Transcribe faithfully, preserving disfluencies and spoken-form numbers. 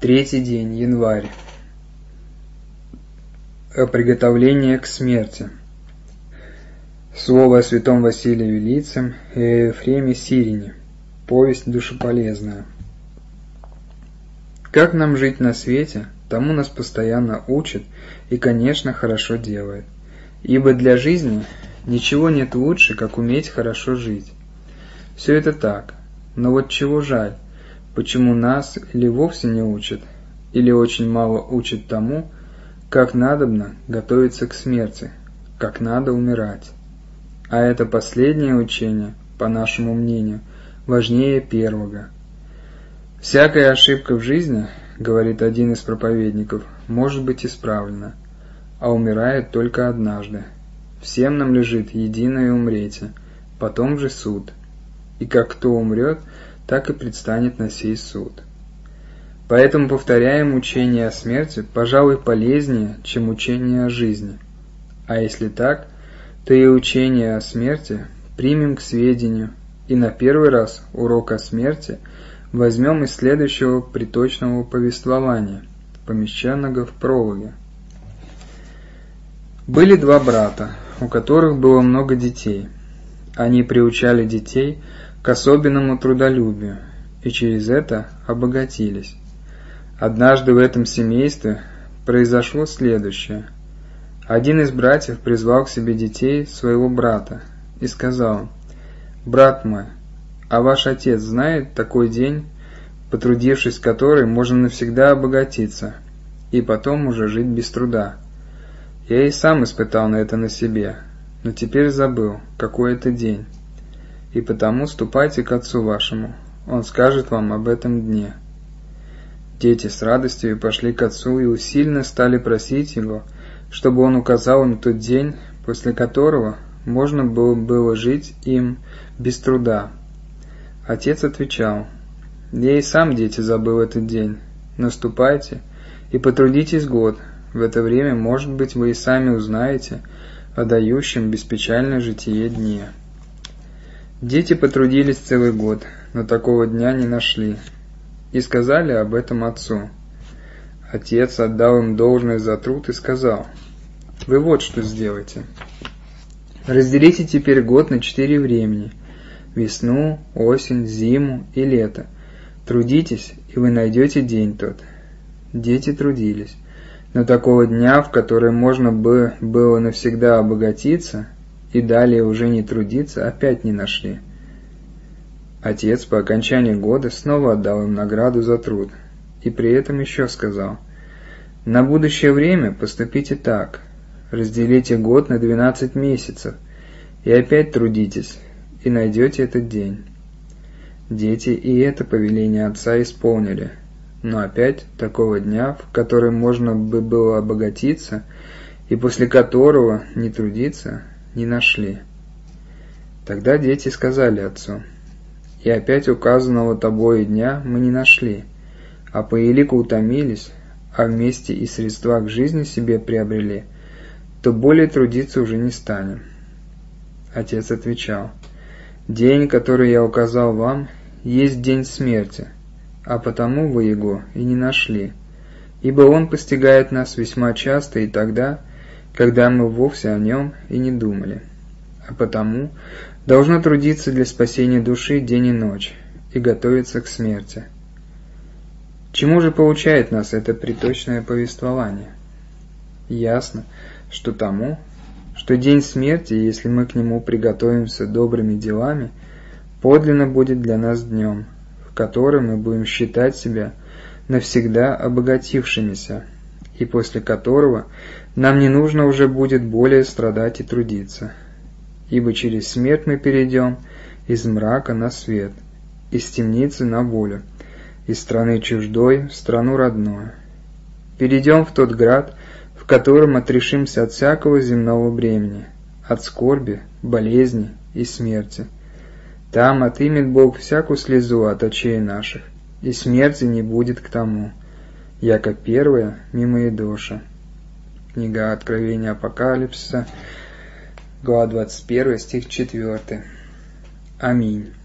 Третий день, январь. Приготовление к смерти. Слово о святом Василии Велицем и Ефреме Сирине. Повесть душеполезная. Как нам жить на свете, тому нас постоянно учат и, конечно, хорошо делают. Ибо для жизни ничего нет лучше, как уметь хорошо жить. Все это так, но вот чего жаль, почему нас или вовсе не учат, или очень мало учат тому, как надобно готовиться к смерти, как надо умирать. А это последнее учение, по нашему мнению, важнее первого. Всякая ошибка в жизни, говорит один из проповедников, может быть исправлена, а умирает только однажды. Всем нам лежит единое умрете, потом же суд. И как кто умрет, так и предстанет на сей суд. Поэтому повторяем учение о смерти, пожалуй, полезнее, чем учение о жизни. А если так, то и учение о смерти примем к сведению, и на первый раз урок о смерти возьмем из следующего приточного повествования, помещенного в прологе. Были два брата, у которых было много детей. Они приучали детей к особенному трудолюбию, и через это обогатились. Однажды в этом семействе произошло следующее. Один из братьев призвал к себе детей своего брата и сказал: «Брат мой, а ваш отец знает такой день, потрудившись в который можно навсегда обогатиться и потом уже жить без труда? Я и сам испытал на это на себе, но теперь забыл, какой это день. И потому ступайте к отцу вашему, он скажет вам об этом дне». Дети с радостью пошли к отцу и усиленно стали просить его, чтобы он указал им тот день, после которого можно было, было жить им без труда. Отец отвечал: «Я и сам, дети, забыл этот день. Наступайте и потрудитесь год. В это время, может быть, вы и сами узнаете о дающем беспечальное житие дне». Дети потрудились целый год, но такого дня не нашли, и сказали об этом отцу. Отец отдал им должное за труд и сказал: «Вы вот что сделайте. Разделите теперь год на четыре времени: весну, осень, зиму и лето. Трудитесь, и вы найдете день тот». Дети трудились, но такого дня, в который можно бы было навсегда обогатиться и далее уже не трудиться, опять не нашли. Отец по окончании года снова отдал им награду за труд, и при этом еще сказал: «На будущее время поступите так. Разделите год на двенадцать месяцев, и опять трудитесь, и найдете этот день». Дети и это повеление отца исполнили, но опять такого дня, в который можно бы было обогатиться, и после которого не трудиться, не нашли. Тогда дети сказали отцу: «И опять указанного тобою дня мы не нашли, а по елику утомились, а вместе и средства к жизни себе приобрели, то более трудиться уже не станем». Отец отвечал: «День, который я указал вам, есть день смерти, а потому вы его и не нашли, ибо он постигает нас весьма часто и тогда, когда мы вовсе о нем и не думали. А потому должно трудиться для спасения души день и ночь и готовиться к смерти». Чему же поучает нас это приточное повествование? Ясно, что тому, что день смерти, если мы к нему приготовимся добрыми делами, подлинно будет для нас днем, в котором мы будем считать себя навсегда обогатившимися, и после которого нам не нужно уже будет более страдать и трудиться. Ибо через смерть мы перейдем из мрака на свет, из темницы на волю, из страны чуждой в страну родную. Перейдем в тот град, в котором отрешимся от всякого земного бремени, от скорби, болезни и смерти. Там отымет Бог всякую слезу от очей наших, и смерти не будет к тому, яко первая мимо идоша. Книга Откровения Апокалипсиса, глава двадцать первая, стих четвёртый. Аминь.